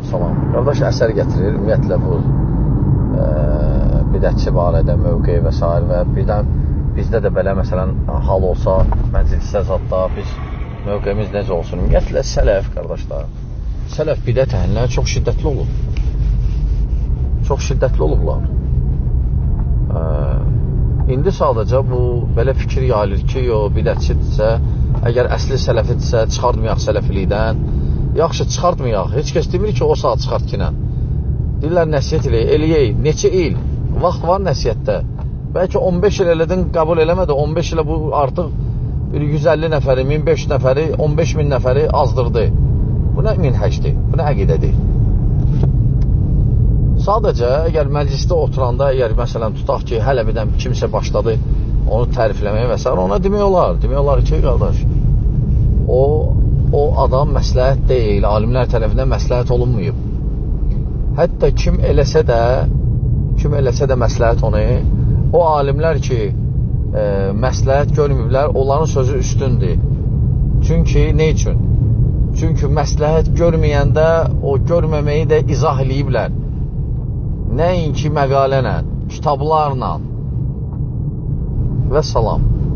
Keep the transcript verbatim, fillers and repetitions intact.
salam. Qardaş əsər gətirir, ümumiyyətlə bu e, bidətçi barədə mövqe və s. və birdən bizdə də belə məsələn hal olsa, məclisə zadda biz mövqemiz necə olsun? Ümumiyyətlə sələf, qardaşlar, sələf bidət əhlinə çox şiddətli olur. Çox şiddətli olublar. E, indi sadəcə bu belə fikir yayılır ki, o bidətçidirsə, əgər əsli sələfidirsə, çıxartmayaq sələfilikdən. Yaxşı, çıxartmayaq. Heç kəs demir ki, o saat çıxart ki, nə? Deyirlər, nəsiyyət elə, eləyək. Neçə il? Vaxt var nəsiyyətdə. Bəlkə on beş il elədin, qəbul eləmədi. on beş ilə bu artıq bir yüz əlli nəfəri, min beş yüz nəfəri, on beş min nəfəri azdırdı. Bu nə minhəcdir? Bu nə əqidədir? Sadəcə, əgər məclisdə oturanda, əgər məsələn tutaq ki, hələ birdən kimsə başladı onu tərifləməyə və s. ona demək olar. Demək olar ki, qardaş, o o adam məsləhət deyil, alimlər tərəfindən məsləhət olunmayıb. Hətta kim eləsə də, kim eləsə də məsləhət onu, o alimlər ki, e, məsləhət görməyiblər, onların sözü üstündür. Çünki, nə üçün? Çünki məsləhət görməyəndə o görməməyi də izah eləyiblər. Nəinki məqalənə, kitablarla və salam.